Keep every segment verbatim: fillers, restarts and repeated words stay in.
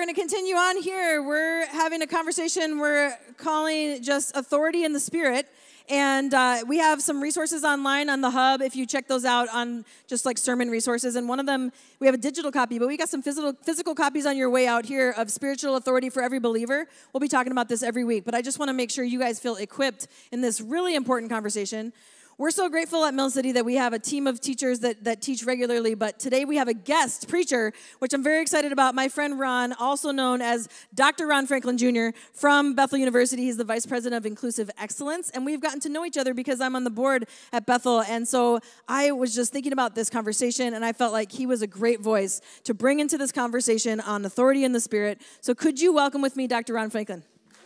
going to continue on here. We're having a conversation we're calling just authority in the Spirit. And uh, we have some resources online on the hub if you check those out on just like sermon resources. And one of them, we have a digital copy, but we got some physical physical copies on your way out here of Spiritual Authority for Every Believer. We'll be talking about this every week, but I just want to make sure you guys feel equipped in this really important conversation. We're so grateful at Mill City that we have a team of teachers that, that teach regularly, but today we have a guest preacher, which I'm very excited about. My friend Ron, also known as Doctor Ron Franklin Junior from Bethel University. He's the Vice President of Inclusive Excellence, and we've gotten to know each other because I'm on the board at Bethel, and so I was just thinking about this conversation, and I felt like he was a great voice to bring into this conversation on authority in the Spirit. So could you welcome with me Doctor Ron Franklin?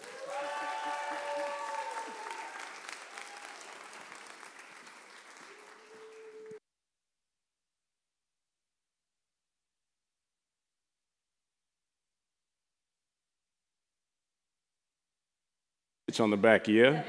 It's on the back, yeah?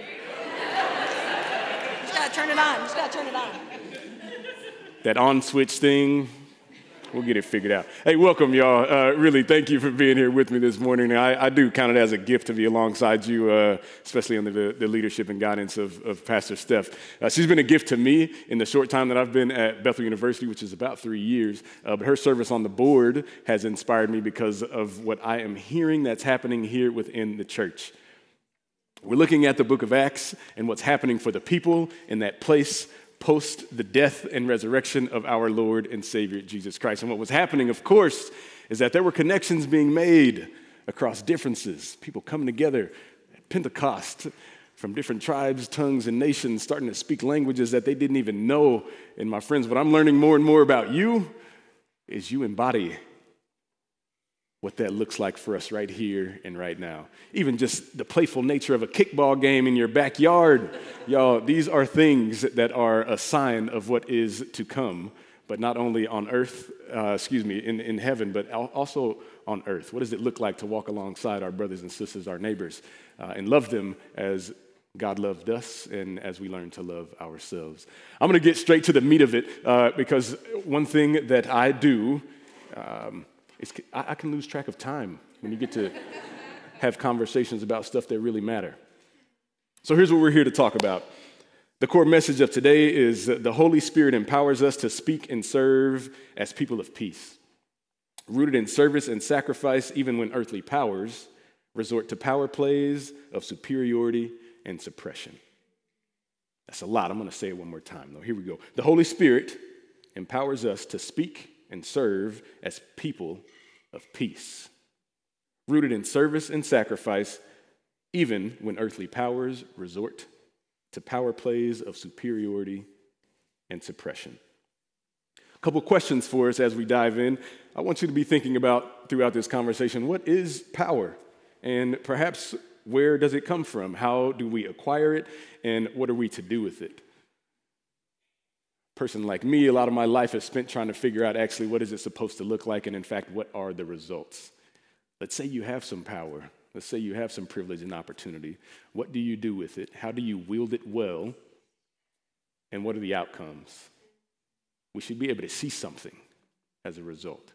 Just gotta turn it on. Just gotta turn it on. That on switch thing, we'll get it figured out. Hey, welcome, y'all. Uh, really, thank you for being here with me this morning. I, I do count it as a gift to be alongside you, uh, especially under the, the leadership and guidance of, of Pastor Steph. Uh, she's been a gift to me in the short time that I've been at Bethel University, which is about three years. Uh, but her service on the board has inspired me because of what I am hearing that's happening here within the church. We're looking at the book of Acts and what's happening for the people in that place post the death and resurrection of our Lord and Savior, Jesus Christ. And what was happening, of course, is that there were connections being made across differences, people coming together at Pentecost from different tribes, tongues, and nations, starting to speak languages that they didn't even know. And my friends, what I'm learning more and more about you is you embody what that looks like for us right here and right now. Even just the playful nature of a kickball game in your backyard. Y'all, these are things that are a sign of what is to come, but not only on earth, uh, excuse me, in, in heaven, but also on earth. What does it look like to walk alongside our brothers and sisters, our neighbors, uh, and love them as God loved us and as we learn to love ourselves? I'm going to get straight to the meat of it uh, because one thing that I do, um, It's, I can lose track of time when you get to have conversations about stuff that really matter. So here's what we're here to talk about. The core message of today is that the Holy Spirit empowers us to speak and serve as people of peace, rooted in service and sacrifice, even when earthly powers resort to power plays of superiority and suppression. That's a lot. I'm going to say it one more time, though. Here we go. The Holy Spirit empowers us to speak and serve as people of peace, rooted in service and sacrifice, even when earthly powers resort to power plays of superiority and suppression. A couple questions for us as we dive in. I want you to be thinking about throughout this conversation, what is power? And perhaps where does it come from? How do we acquire it? And what are we to do with it? Person like me, a lot of my life is spent trying to figure out actually what is it supposed to look like, and in fact, what are the results? Let's say you have some power. Let's say you have some privilege and opportunity. What do you do with it? How do you wield it well? And what are the outcomes? We should be able to see something as a result.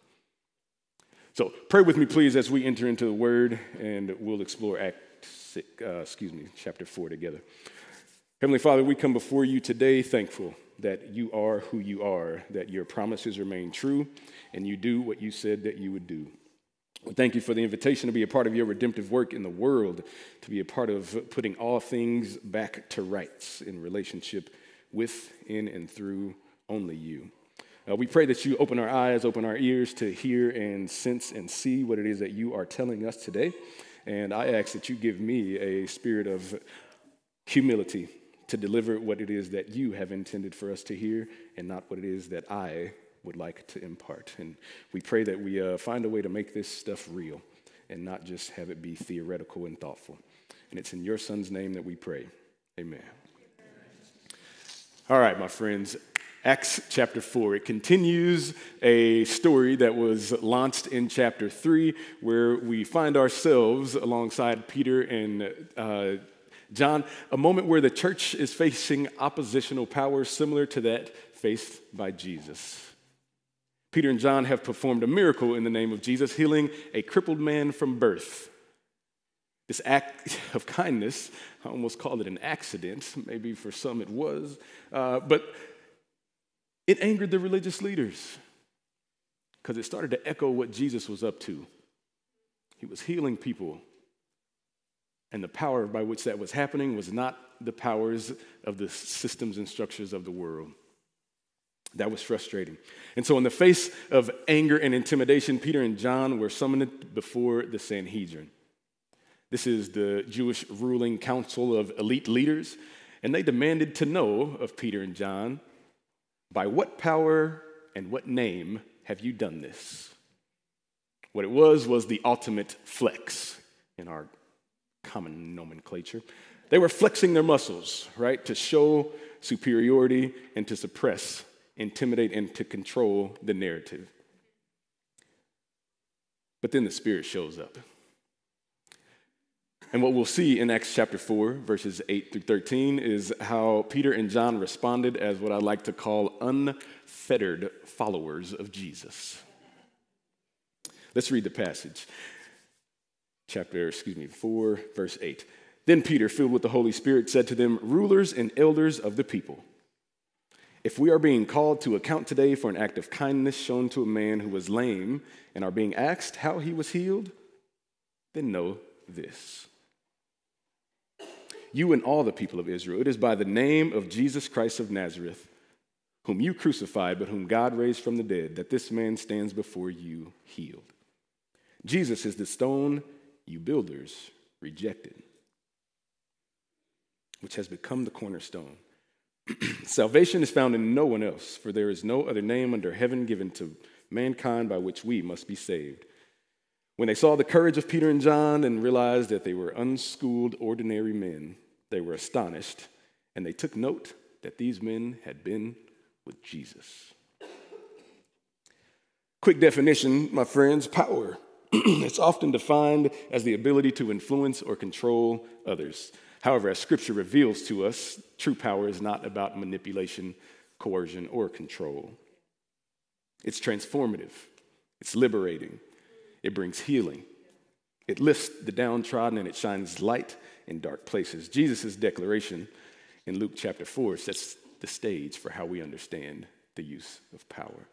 So pray with me, please, as we enter into the Word, and we'll explore Act six, uh, excuse me, chapter four together. Heavenly Father, we come before you today thankful that you are who you are, that your promises remain true, and you do what you said that you would do. We thank you for the invitation to be a part of your redemptive work in the world, to be a part of putting all things back to rights in relationship with, in, and through only you. Uh, we pray that you open our eyes, open our ears to hear and sense and see what it is that you are telling us today. And I ask that you give me a spirit of humility to deliver what it is that you have intended for us to hear and not what it is that I would like to impart. And we pray that we uh, find a way to make this stuff real and not just have it be theoretical and thoughtful. And it's in your Son's name that we pray. Amen. All right, my friends, Acts chapter four. It continues a story that was launched in chapter three, where we find ourselves alongside Peter and uh, John, a moment where the church is facing oppositional powers similar to that faced by Jesus. Peter and John have performed a miracle in the name of Jesus, healing a crippled man from birth. This act of kindness, I almost call it an accident. Maybe for some it was. Uh, but it angered the religious leaders because it started to echo what Jesus was up to. He was healing people. And the power by which that was happening was not the powers of the systems and structures of the world. That was frustrating. And so in the face of anger and intimidation, Peter and John were summoned before the Sanhedrin. This is the Jewish ruling council of elite leaders, and they demanded to know of Peter and John, by what power and what name have you done this? What it was was the ultimate flex in our common nomenclature. They were flexing their muscles, right, to show superiority and to suppress, intimidate, and to control the narrative. But then the Spirit shows up. And what we'll see in Acts chapter four, verses eight through thirteen, is how Peter and John responded as what I like to call unfettered followers of Jesus. Let's read the passage. Chapter, excuse me, four, verse eight. Then Peter, filled with the Holy Spirit, said to them, "Rulers and elders of the people, if we are being called to account today for an act of kindness shown to a man who was lame and are being asked how he was healed, then know this. You and all the people of Israel, it is by the name of Jesus Christ of Nazareth, whom you crucified, but whom God raised from the dead, that this man stands before you healed. Jesus is the stone you builders rejected, which has become the cornerstone. Salvation is found in no one else, for there is no other name under heaven given to mankind by which we must be saved." When they saw the courage of Peter and John and realized that they were unschooled, ordinary men, they were astonished, and they took note that these men had been with Jesus. Quick definition, my friends: power. It's often defined as the ability to influence or control others. However, as Scripture reveals to us, true power is not about manipulation, coercion, or control. It's transformative. It's liberating. It brings healing. It lifts the downtrodden, and it shines light in dark places. Jesus' declaration in Luke chapter four sets the stage for how we understand the use of power.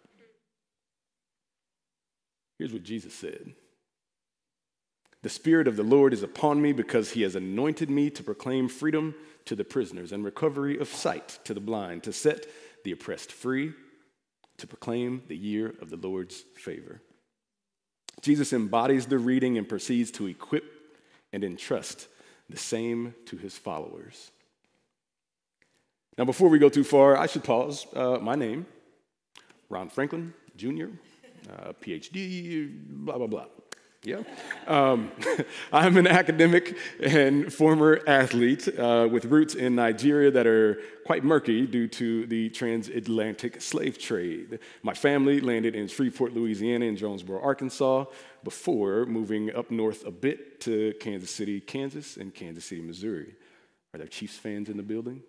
Here's what Jesus said. "The Spirit of the Lord is upon me because he has anointed me to proclaim freedom to the prisoners and recovery of sight to the blind, to set the oppressed free, to proclaim the year of the Lord's favor." Jesus embodies the reading and proceeds to equip and entrust the same to his followers. Now, before we go too far, I should pause. Uh, my name, Ron Franklin, Junior, uh, P H D, blah, blah, blah. Yeah. Um, I'm an academic and former athlete uh, with roots in Nigeria that are quite murky due to the transatlantic slave trade. My family landed in Shreveport, Louisiana, and Jonesboro, Arkansas, before moving up north a bit to Kansas City, Kansas, and Kansas City, Missouri. Are there Chiefs fans in the building?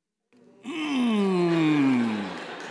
Mm.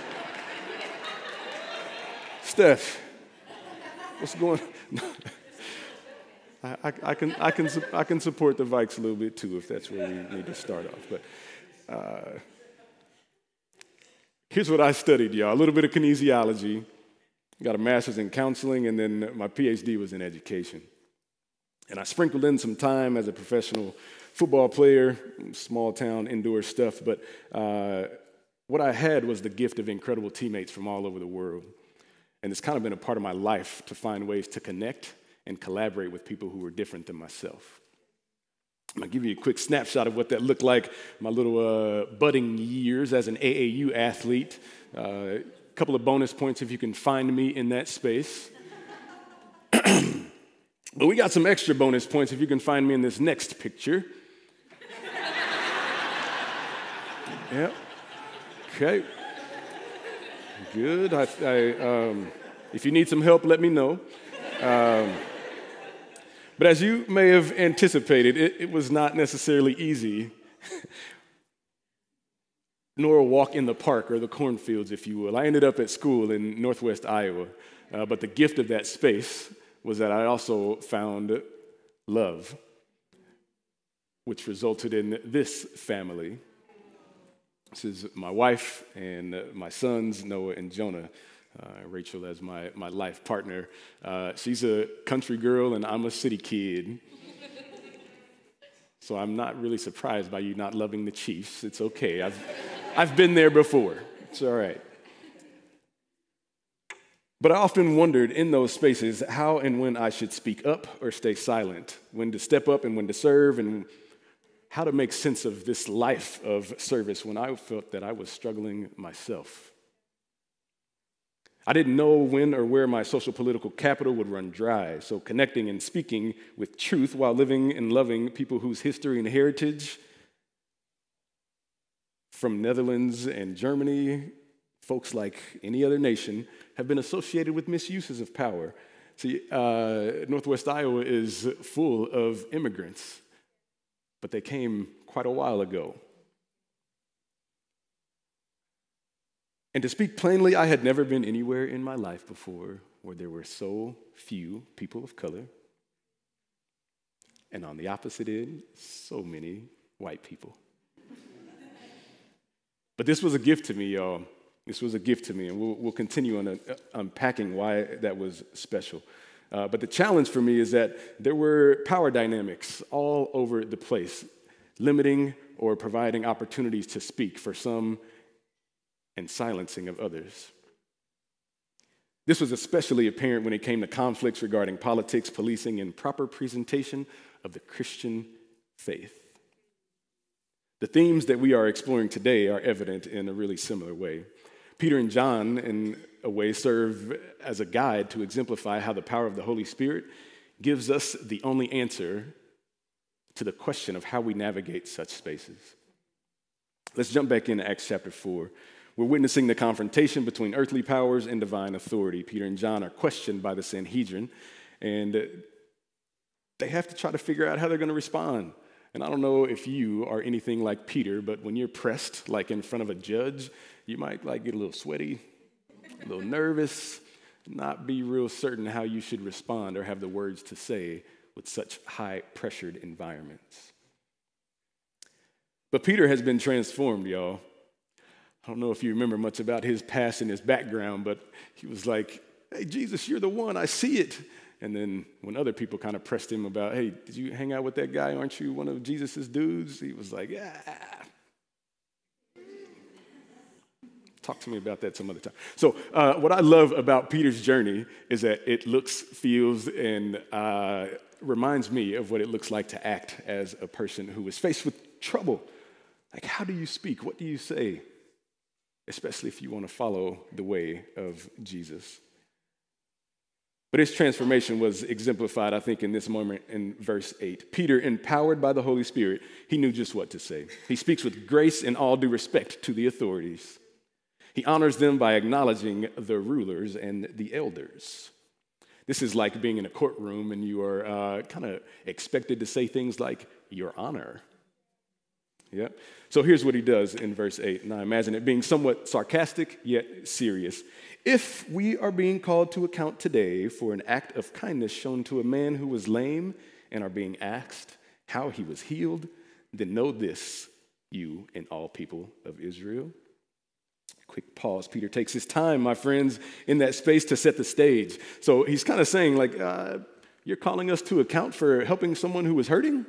Steph, what's going on? I, I, I can I can I can support the Vikes a little bit too if that's where we need to start off. But uh, here's what I studied, y'all: a little bit of kinesiology, got a master's in counseling, and then my P H D was in education. And I sprinkled in some time as a professional football player, small town indoor stuff. But uh, what I had was the gift of incredible teammates from all over the world, and it's kind of been a part of my life to find ways to connect and collaborate with people who were different than myself. I'll give you a quick snapshot of what that looked like my little uh, budding years as an A A U athlete. A uh, couple of bonus points if you can find me in that space. But we got some extra bonus points if you can find me in this next picture. Yep. Okay. Good. I, I, um, if you need some help, let me know. Um, But as you may have anticipated, it, it was not necessarily easy nor a walk in the park or the cornfields, if you will. I ended up at school in Northwest Iowa, uh, but the gift of that space was that I also found love, which resulted in this family. This is my wife and uh, my sons, Noah and Jonah. Uh, Rachel as my, my life partner. Uh, she's a country girl and I'm a city kid. So I'm not really surprised by you not loving the Chiefs. It's okay. I've, I've been there before. It's all right. But I often wondered in those spaces how and when I should speak up or stay silent, when to step up and when to serve, and how to make sense of this life of service when I felt that I was struggling myself. I didn't know when or where my social political capital would run dry, so connecting and speaking with truth while living and loving people whose history and heritage from Netherlands and Germany, folks like any other nation, have been associated with misuses of power. See, uh, Northwest Iowa is full of immigrants, but they came quite a while ago. And to speak plainly, I had never been anywhere in my life before where there were so few people of color, and on the opposite end, so many white people. But this was a gift to me, y'all. This was a gift to me, and we'll, we'll continue on uh, unpacking why that was special. Uh, but the challenge for me is that there were power dynamics all over the place, limiting or providing opportunities to speak for some and silencing of others. This was especially apparent when it came to conflicts regarding politics, policing, and proper presentation of the Christian faith. The themes that we are exploring today are evident in a really similar way. Peter and John, in a way, serve as a guide to exemplify how the power of the Holy Spirit gives us the only answer to the question of how we navigate such spaces. Let's jump back into Acts chapter four. We're witnessing the confrontation between earthly powers and divine authority. Peter and John are questioned by the Sanhedrin, and they have to try to figure out how they're going to respond. And I don't know if you are anything like Peter, but when you're pressed, like in front of a judge, you might like get a little sweaty, a little nervous, not be real certain how you should respond or have the words to say with such high-pressured environments. But Peter has been transformed, y'all. I don't know if you remember much about his past and his background, but he was like, hey, Jesus, you're the one. I see it. And then when other people kind of pressed him about, hey, did you hang out with that guy? Aren't you one of Jesus's dudes? He was like, yeah. Talk to me about that some other time. So uh, what I love about Peter's journey is that it looks, feels, and uh, reminds me of what it looks like to act as a person who is faced with trouble. Like, how do you speak? What do you say? Especially if you want to follow the way of Jesus. But his transformation was exemplified, I think, in this moment in verse eight. Peter, empowered by the Holy Spirit, he knew just what to say. He speaks with grace and all due respect to the authorities. He honors them by acknowledging the rulers and the elders. This is like being in a courtroom and you are uh, kind of expected to say things like, Your Honor. Yep. So here's what he does in verse eight, and I imagine it being somewhat sarcastic yet serious. If we are being called to account today for an act of kindness shown to a man who was lame and are being asked how he was healed, then know this, you and all people of Israel. Quick pause. Peter takes his time, my friends, in that space to set the stage. So he's kind of saying, like, uh, you're calling us to account for helping someone who was hurting?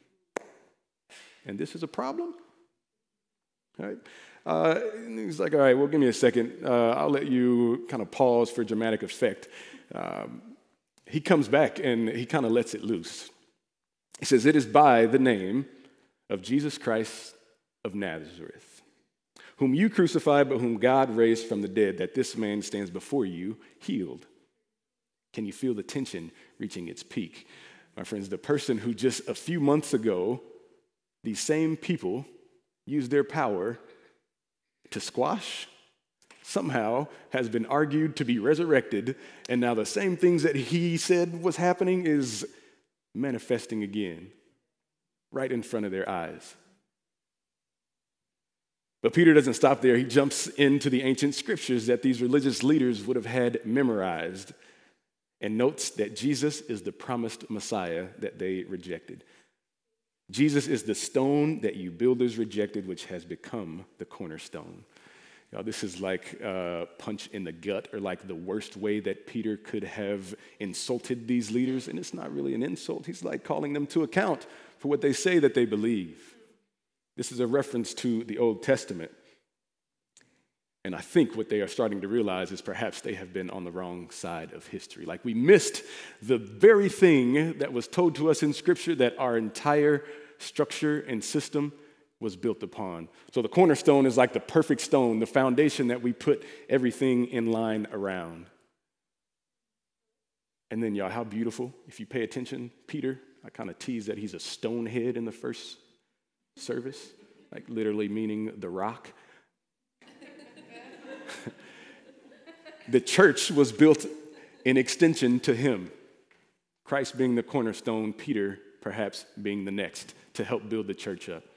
And this is a problem? All right. Uh, he's like, all right, well, give me a second. Uh, I'll let you kind of pause for dramatic effect. Um, he comes back and he kind of lets it loose. He says, it is by the name of Jesus Christ of Nazareth, whom you crucified, but whom God raised from the dead, that this man stands before you healed. Can you feel the tension reaching its peak? My friends, the person who just a few months ago, these same people used their power to squash, somehow has been argued to be resurrected, and now the same things that he said was happening is manifesting again right in front of their eyes. But Peter doesn't stop there. He jumps into the ancient scriptures that these religious leaders would have had memorized and notes that Jesus is the promised Messiah that they rejected. Jesus is the stone that you builders rejected, which has become the cornerstone. Now, this is like a punch in the gut, or like the worst way that Peter could have insulted these leaders. And it's not really an insult. He's like calling them to account for what they say that they believe. This is a reference to the Old Testament. And I think what they are starting to realize is perhaps they have been on the wrong side of history. Like we missed the very thing that was told to us in Scripture that our entire structure and system was built upon. So the cornerstone is like the perfect stone, the foundation that we put everything in line around. And then, y'all, how beautiful, if you pay attention, Peter, I kind of tease that he's a stonehead in the first service, like literally meaning the rock. The church was built in extension to him. Christ being the cornerstone, Peter perhaps being the next to help build the church up.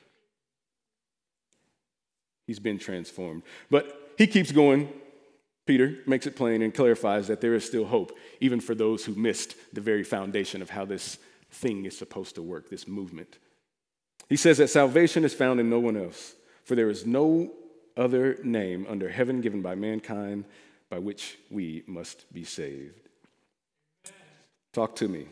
He's been transformed. But he keeps going. Peter makes it plain and clarifies that there is still hope, even for those who missed the very foundation of how this thing is supposed to work, this movement. He says that salvation is found in no one else, for there is no other name under heaven given by mankind by which we must be saved. Talk to me.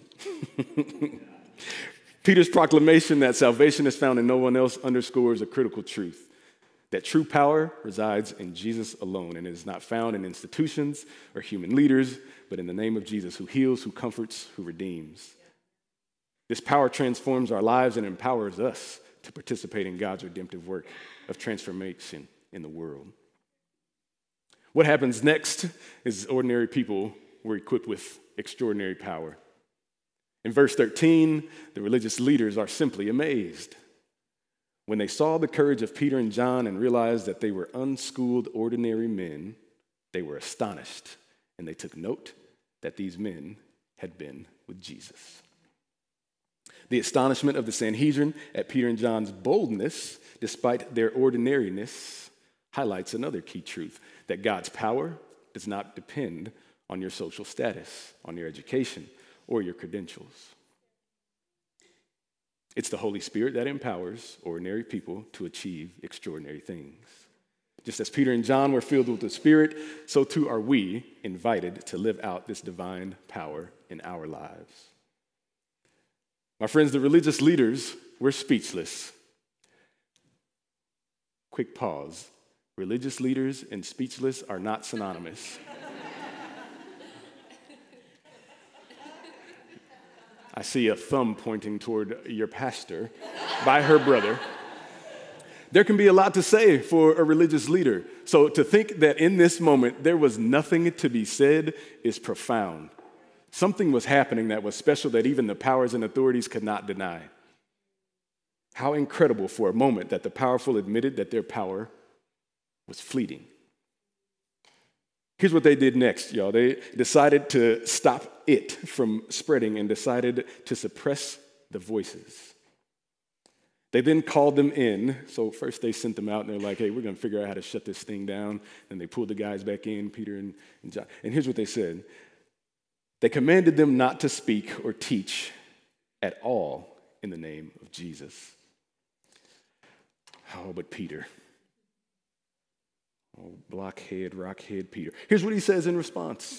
Peter's proclamation that salvation is found in no one else underscores a critical truth, that true power resides in Jesus alone, and it is not found in institutions or human leaders, but in the name of Jesus, who heals, who comforts, who redeems. This power transforms our lives and empowers us to participate in God's redemptive work of transformation in the world. What happens next is ordinary people were equipped with extraordinary power. In verse thirteen, the religious leaders are simply amazed. When they saw the courage of Peter and John and realized that they were unschooled, ordinary men, they were astonished, and they took note that these men had been with Jesus. The astonishment of the Sanhedrin at Peter and John's boldness, despite their ordinariness, highlights another key truth, that God's power does not depend on your social status, on your education, or your credentials. It's the Holy Spirit that empowers ordinary people to achieve extraordinary things. Just as Peter and John were filled with the Spirit, so too are we invited to live out this divine power in our lives. My friends, the religious leaders were speechless. Quick pause. Religious leaders and speechless are not synonymous. I see a thumb pointing toward your pastor by her brother. There can be a lot to say for a religious leader. So to think that in this moment there was nothing to be said is profound. Something was happening that was special that even the powers and authorities could not deny. How incredible for a moment that the powerful admitted that their power was fleeting. Here's what they did next, y'all. They decided to stop it from spreading and decided to suppress the voices. They then called them in. So first they sent them out and they're like, hey, we're going to figure out how to shut this thing down. And they pulled the guys back in, Peter and, and John. And here's what they said. They commanded them not to speak or teach at all in the name of Jesus. Oh, but Peter. Oh, blockhead, rockhead Peter. Here's what he says in response.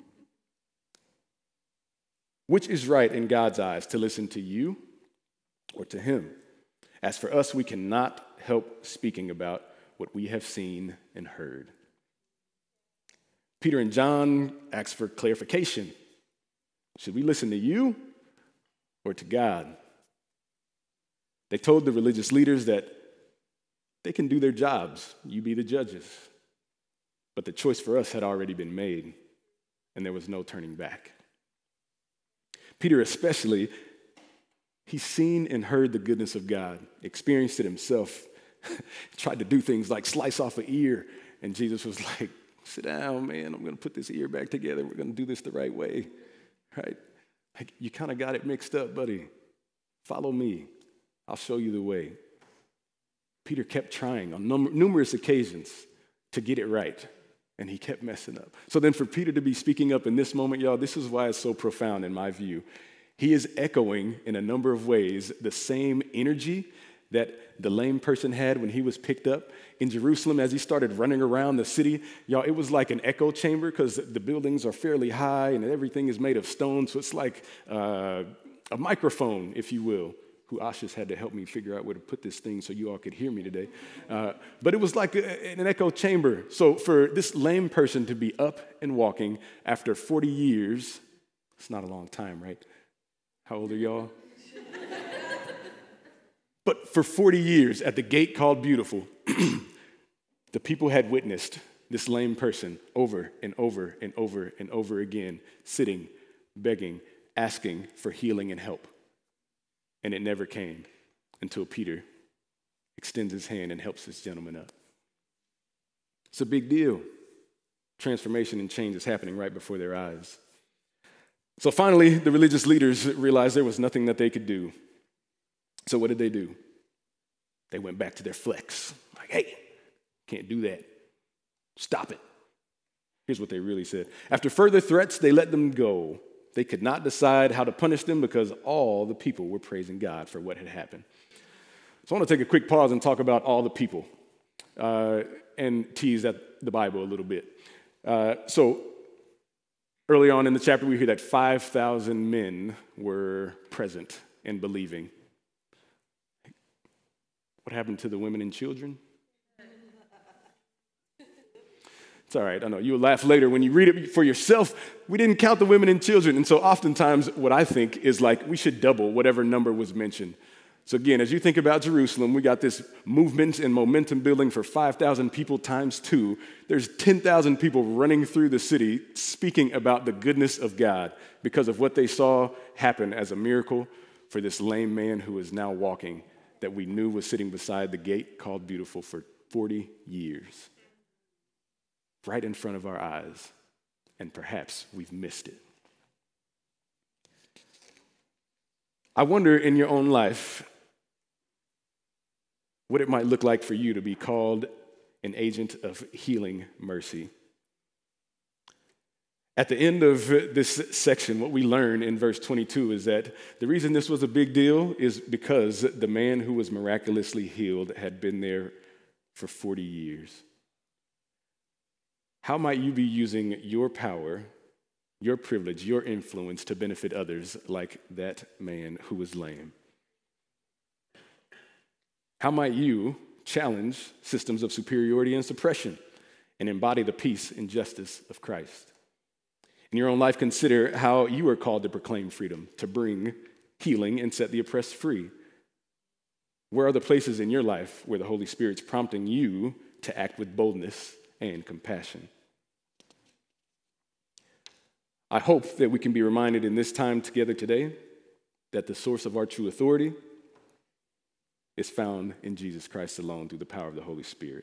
Which is right in God's eyes, to listen to you or to him? As for us, we cannot help speaking about what we have seen and heard. Peter and John ask for clarification. Should we listen to you or to God? They told the religious leaders that they can do their jobs. You be the judges. But the choice for us had already been made, and there was no turning back. Peter especially, he's seen and heard the goodness of God, experienced it himself, tried to do things like slice off an ear, and Jesus was like, sit down, man, I'm going to put this ear back together. We're going to do this the right way, right? Like, you kind of got it mixed up, buddy. Follow me. I'll show you the way. Peter kept trying on num- numerous occasions to get it right, and he kept messing up. So then for Peter to be speaking up in this moment, y'all, this is why it's so profound in my view. He is echoing in a number of ways the same energy that the lame person had when he was picked up in Jerusalem as he started running around the city. Y'all, it was like an echo chamber because the buildings are fairly high and everything is made of stone, so it's like uh, a microphone, if you will, who Asha's had to help me figure out where to put this thing so you all could hear me today. Uh, but it was like a, an echo chamber. So for this lame person to be up and walking after forty years, it's not a long time, right? How old are y'all? But for forty years at the gate called Beautiful, the people had witnessed this lame person over and over and over and over again, sitting, begging, asking for healing and help. And it never came until Peter extends his hand and helps this gentleman up. It's a big deal. Transformation and change is happening right before their eyes. So finally, the religious leaders realized there was nothing that they could do. So what did they do? They went back to their flex. Like, hey, can't do that. Stop it. Here's what they really said. After further threats, they let them go. They could not decide how to punish them because all the people were praising God for what had happened. So I want to take a quick pause and talk about all the people uh, and tease at the Bible a little bit. Uh, so early on in the chapter, we hear that five thousand men were present and believing. What happened to the women and children? It's all right, I know. You'll laugh later. When you read it for yourself, we didn't count the women and children. And so oftentimes what I think is like we should double whatever number was mentioned. So again, as you think about Jerusalem, we got this movement and momentum building for five thousand people times two. There's ten thousand people running through the city speaking about the goodness of God because of what they saw happen as a miracle for this lame man who is now walking that we knew was sitting beside the gate called Beautiful for forty years. Right in front of our eyes, and perhaps we've missed it. I wonder in your own life what it might look like for you to be called an agent of healing mercy. At the end of this section, what we learn in verse twenty-two is that the reason this was a big deal is because the man who was miraculously healed had been there for forty years. How might you be using your power, your privilege, your influence to benefit others like that man who was lame? How might you challenge systems of superiority and suppression and embody the peace and justice of Christ? In your own life, consider how you are called to proclaim freedom, to bring healing and set the oppressed free. Where are the places in your life where the Holy Spirit's prompting you to act with boldness and compassion? I hope that we can be reminded in this time together today that the source of our true authority is found in Jesus Christ alone through the power of the Holy Spirit.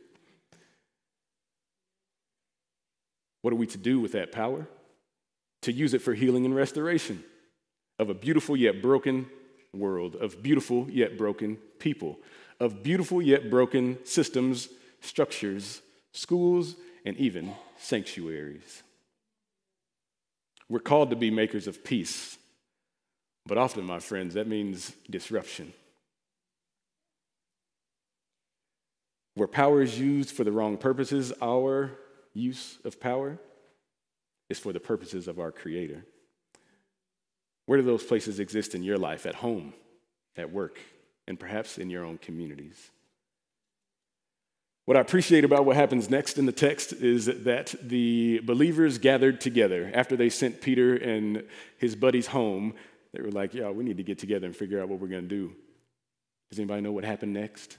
What are we to do with that power? To use it for healing and restoration of a beautiful yet broken world, of beautiful yet broken people, of beautiful yet broken systems, structures, schools, and even sanctuaries. We're called to be makers of peace, but often, my friends, that means disruption. Where power is used for the wrong purposes, our use of power is for the purposes of our Creator. Where do those places exist in your life, at home, at work, and perhaps in your own communities? What I appreciate about what happens next in the text is that the believers gathered together. After they sent Peter and his buddies home, they were like, yeah, we need to get together and figure out what we're going to do. Does anybody know what happened next?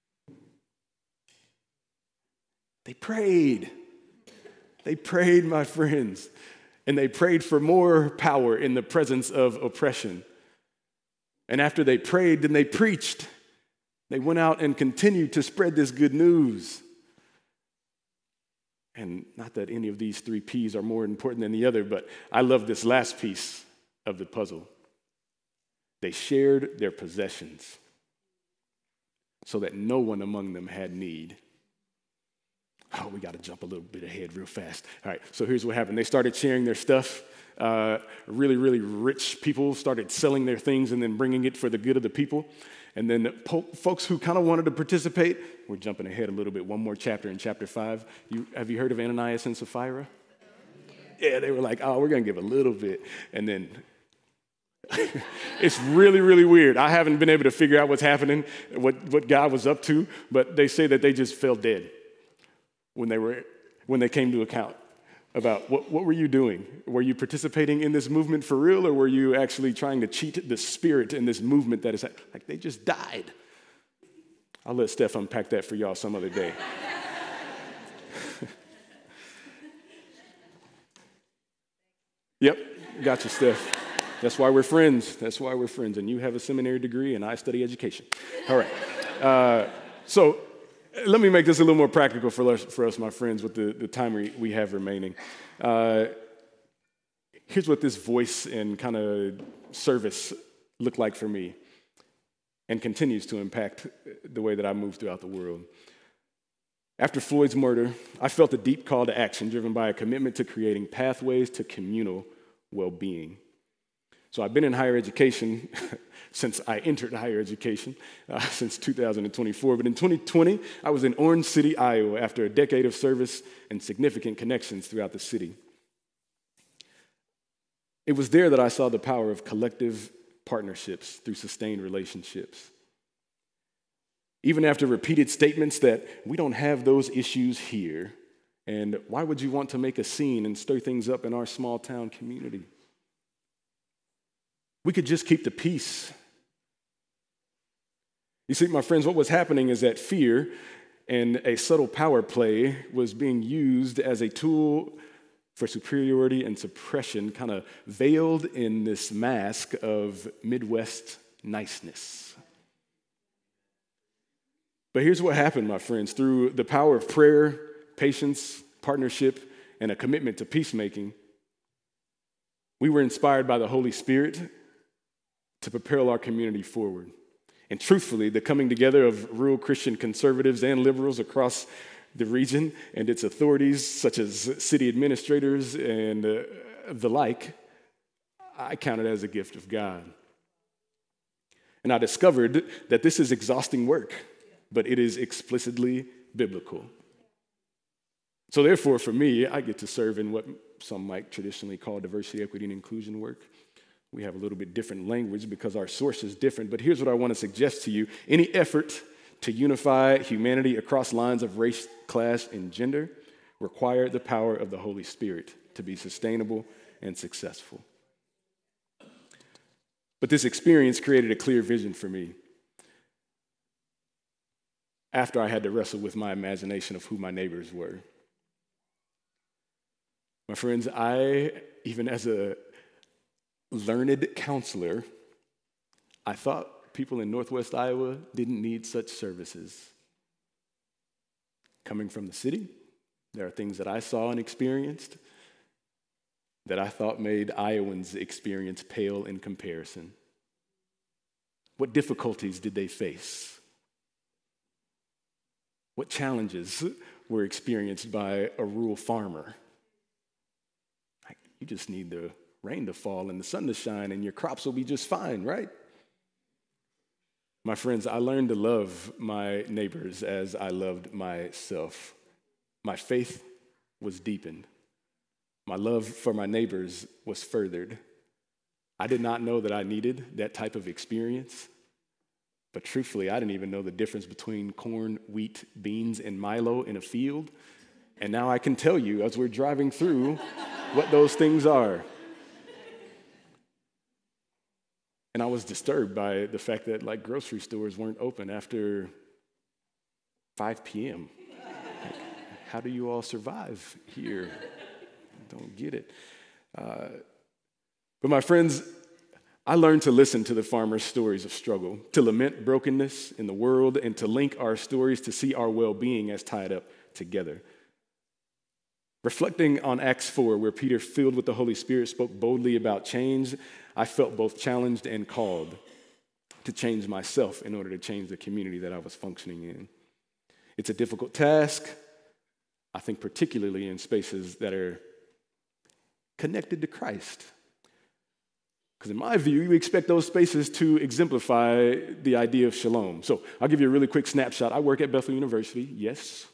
They prayed. They prayed, my friends. And they prayed for more power in the presence of oppression. And after they prayed, then they preached. They went out and continued to spread this good news. And not that any of these three P's are more important than the other, but I love this last piece of the puzzle. They shared their possessions. so that no one among them had need. Oh, we got to jump a little bit ahead real fast. All right, so here's what happened. They started sharing their stuff. Uh, really, really rich people started selling their things and then bringing it for the good of the people. And then the po- folks who kind of wanted to participate, we're jumping ahead a little bit, one more chapter in chapter five. You, have you heard of Ananias and Sapphira? Yeah, they were like, oh, we're going to give a little bit. And then it's really, really weird. I haven't been able to figure out what's happening, what, what God was up to, but they say that they just fell dead when they were when they came to account about what, what were you doing? Were you participating in this movement for real, or were you actually trying to cheat the spirit in this movement that is like they just died? I'll let Steph unpack that for y'all some other day. Yep, got you, Steph. That's why we're friends. That's why we're friends. And you have a seminary degree, and I study education. All right. Uh, so let me make this a little more practical for us, for us my friends, with the, the time we, we have remaining. Uh, here's what this voice and kind of service looked like for me and continues to impact the way that I move throughout the world. After Floyd's murder, I felt a deep call to action driven by a commitment to creating pathways to communal well-being. So I've been in higher education since I entered higher education, uh, since two thousand twenty-four. But in twenty twenty, I was in Orange City, Iowa, after a decade of service and significant connections throughout the city. It was there that I saw the power of collective partnerships through sustained relationships. Even after repeated statements that we don't have those issues here, and why would you want to make a scene and stir things up in our small town community? We could just keep the peace. You see, my friends, what was happening is that fear and a subtle power play was being used as a tool for superiority and suppression, kind of veiled in this mask of Midwest niceness. But here's what happened, my friends. Through the power of prayer, patience, partnership, and a commitment to peacemaking, we were inspired by the Holy Spirit to propel our community forward. And truthfully, the coming together of rural Christian conservatives and liberals across the region and its authorities, such as city administrators and uh, the like, I count it as a gift of God. And I discovered that this is exhausting work, but it is explicitly biblical. So therefore, for me, I get to serve in what some might traditionally call diversity, equity, and inclusion work. We have a little bit different language because our source is different, but here's what I want to suggest to you. Any effort to unify humanity across lines of race, class, and gender require the power of the Holy Spirit to be sustainable and successful. But this experience created a clear vision for me after I had to wrestle with my imagination of who my neighbors were. My friends, I, even as a learned counselor, I thought people in Northwest Iowa didn't need such services. Coming from the city, there are things that I saw and experienced that I thought made Iowans' experience pale in comparison. What difficulties did they face? What challenges were experienced by a rural farmer? You just need the rain to fall and the sun to shine and your crops will be just fine, right? My friends, I learned to love my neighbors as I loved myself. My faith was deepened. My love for my neighbors was furthered. I did not know that I needed that type of experience, but truthfully, I didn't even know the difference between corn, wheat, beans, and Milo in a field. And now I can tell you as we're driving through what those things are. And I was disturbed by the fact that like grocery stores weren't open after five p.m. Like, how do you all survive here? Don't get it. Uh, but my friends, I learned to listen to the farmers' stories of struggle, to lament brokenness in the world, and to link our stories to see our well-being as tied up together. Reflecting on Acts four, where Peter, filled with the Holy Spirit, spoke boldly about change, I felt both challenged and called to change myself in order to change the community that I was functioning in. It's a difficult task, I think particularly in spaces that are connected to Christ. Because in my view, you expect those spaces to exemplify the idea of shalom. So I'll give you a really quick snapshot. I work at Bethel University, yes.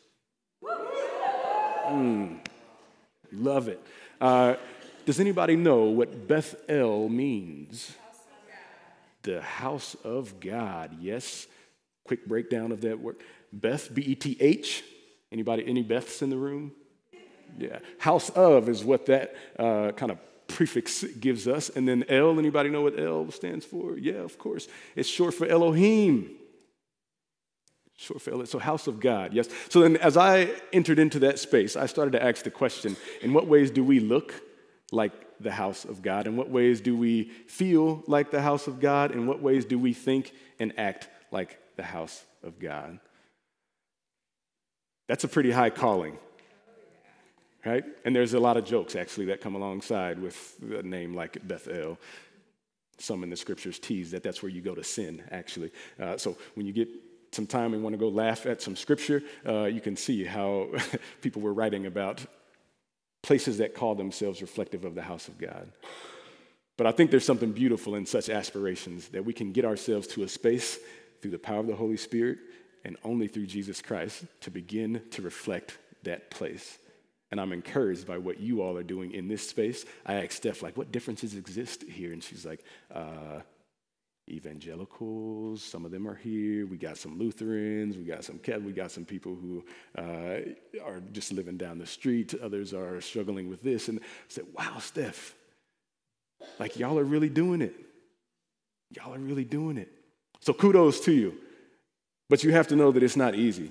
Mm, love it. Uh, does anybody know what Beth-El means? The house of God, yes. Quick breakdown of that word. Beth, B E T H. Anybody, any Beths in the room? Yeah. House of is what that uh, kind of prefix gives us. And then El, anybody know what El stands for? Yeah, of course. It's short for Elohim. Short for Elohim. So house of God, yes. So then as I entered into that space, I started to ask the question, in what ways do we look like the house of God? In what ways do we feel like the house of God? In what ways do we think and act like the house of God? That's a pretty high calling, right? And there's a lot of jokes, actually, that come alongside with a name like Beth-El. Some in the scriptures tease that that's where you go to sin, actually. Uh, so when you get some time and want to go laugh at some scripture, uh, you can see how people were writing about places that call themselves reflective of the house of God. But I think there's something beautiful in such aspirations, that we can get ourselves to a space through the power of the Holy Spirit and only through Jesus Christ to begin to reflect that place. And I'm encouraged by what you all are doing in this space. I asked Steph, like, what differences exist here? And she's like, uh, evangelicals, some of them are here. We got some Lutherans, we got some we got some people who uh, are just living down the street. Others are struggling with this. And I said, wow, Steph, like y'all are really doing it. Y'all are really doing it. So kudos to you. But you have to know that it's not easy.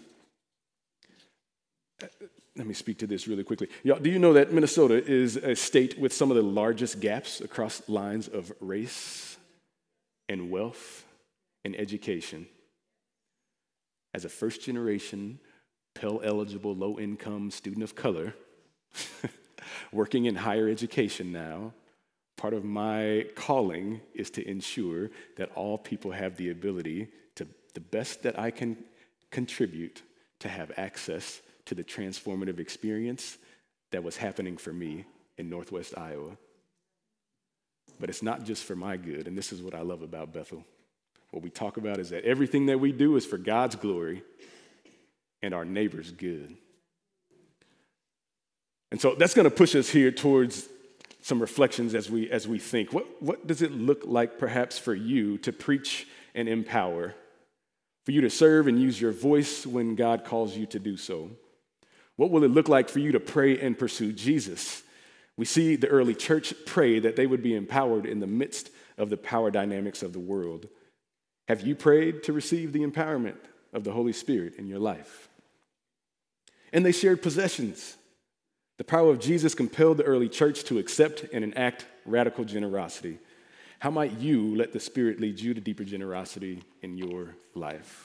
Let me speak to this really quickly. Y'all, do you know that Minnesota is a state with some of the largest gaps across lines of race and wealth and education? As a first-generation, Pell-eligible, low-income student of color, working in higher education now, part of my calling is to ensure that all people have the ability to, the best that I can contribute, to have access to the transformative experience that was happening for me in Northwest Iowa. But it's not just for my good, and this is what I love about Bethel. What we talk about is that everything that we do is for God's glory and our neighbor's good. And so that's going to push us here towards some reflections as we as we think. What, what does it look like perhaps for you to preach and empower, for you to serve and use your voice when God calls you to do so? What will it look like for you to pray and pursue Jesus? We see the early church pray that they would be empowered in the midst of the power dynamics of the world. Have you prayed to receive the empowerment of the Holy Spirit in your life? And they shared possessions. The power of Jesus compelled the early church to accept and enact radical generosity. How might you let the Spirit lead you to deeper generosity in your life?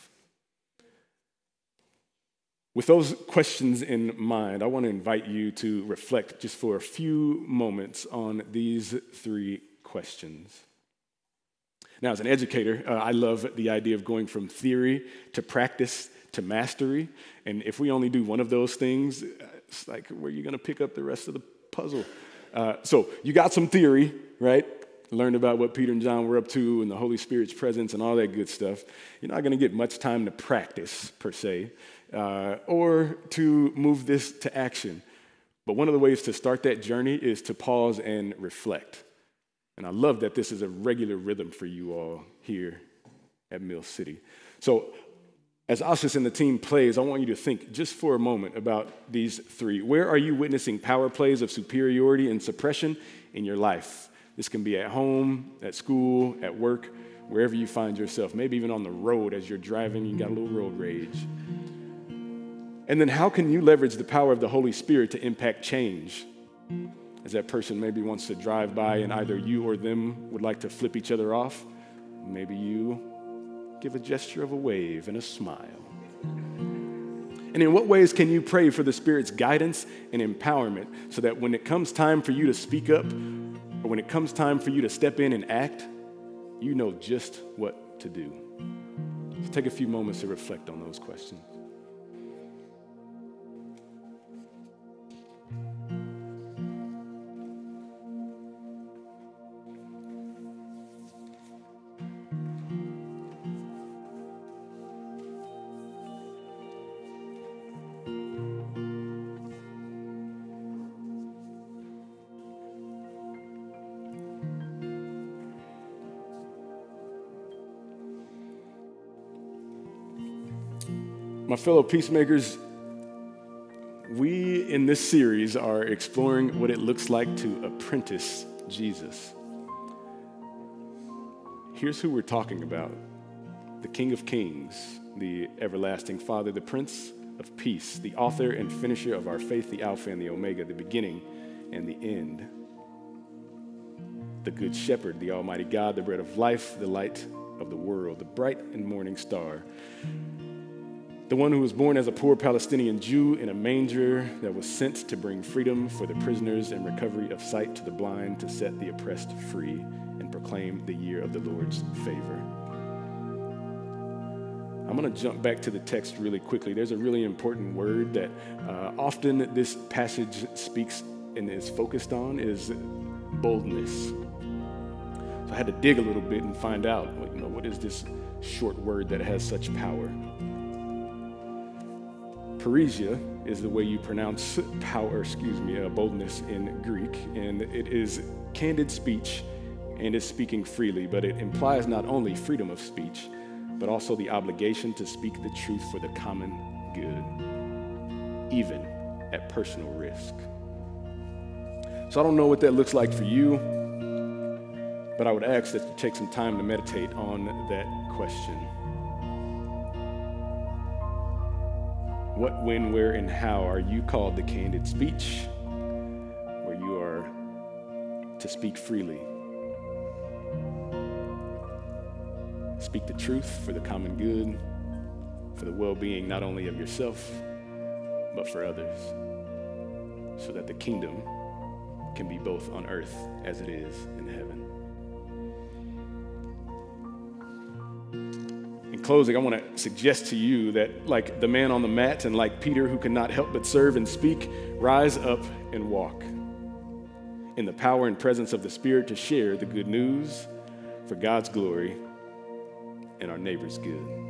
With those questions in mind, I want to invite you to reflect just for a few moments on these three questions. Now, as an educator, uh, I love the idea of going from theory to practice to mastery. And if we only do one of those things, it's like, where are you going to pick up the rest of the puzzle? Uh, so you got some theory, right? Learned about what Peter and John were up to and the Holy Spirit's presence and all that good stuff. You're not going to get much time to practice, per se, uh, or to move this to action. But one of the ways to start that journey is to pause and reflect. And I love that this is a regular rhythm for you all here at Mill City. So as Ashish and the team plays, I want you to think just for a moment about these three. Where are you witnessing power plays of superiority and suppression in your life? This can be at home, at school, at work, wherever you find yourself. Maybe even on the road as you're driving, you got a little road rage. And then how can you leverage the power of the Holy Spirit to impact change? As that person maybe wants to drive by and either you or them would like to flip each other off, maybe you give a gesture of a wave and a smile. And in what ways can you pray for the Spirit's guidance and empowerment so that when it comes time for you to speak up, or when it comes time for you to step in and act, you know just what to do? So take a few moments to reflect on those questions. My fellow peacemakers, we in this series are exploring what it looks like to apprentice Jesus. Here's who we're talking about: the King of Kings, the everlasting Father, the Prince of Peace, the author and finisher of our faith, the Alpha and the Omega, the beginning and the end, the Good Shepherd, the Almighty God, the bread of life, the light of the world, the bright and morning star, the one who was born as a poor Palestinian Jew in a manger, that was sent to bring freedom for the prisoners and recovery of sight to the blind, to set the oppressed free and proclaim the year of the Lord's favor. I'm going to jump back to the text really quickly. There's a really important word that uh, often this passage speaks and is focused on, is boldness. So I had to dig a little bit and find out, you know, what is this short word that has such power? Parrhesia is the way you pronounce power, excuse me, uh, boldness in Greek, and it is candid speech and is speaking freely, but it implies not only freedom of speech, but also the obligation to speak the truth for the common good, even at personal risk. So I don't know what that looks like for you, but I would ask that you take some time to meditate on that question. What, when, where, and how are you called to candid speech, where you are to speak freely? Speak the truth for the common good, for the well-being not only of yourself, but for others, so that the kingdom can be both on earth as it is in heaven. In closing, I want to suggest to you that, like the man on the mat and like Peter, who cannot help but serve and speak, rise up and walk in the power and presence of the Spirit to share the good news for God's glory and our neighbor's good.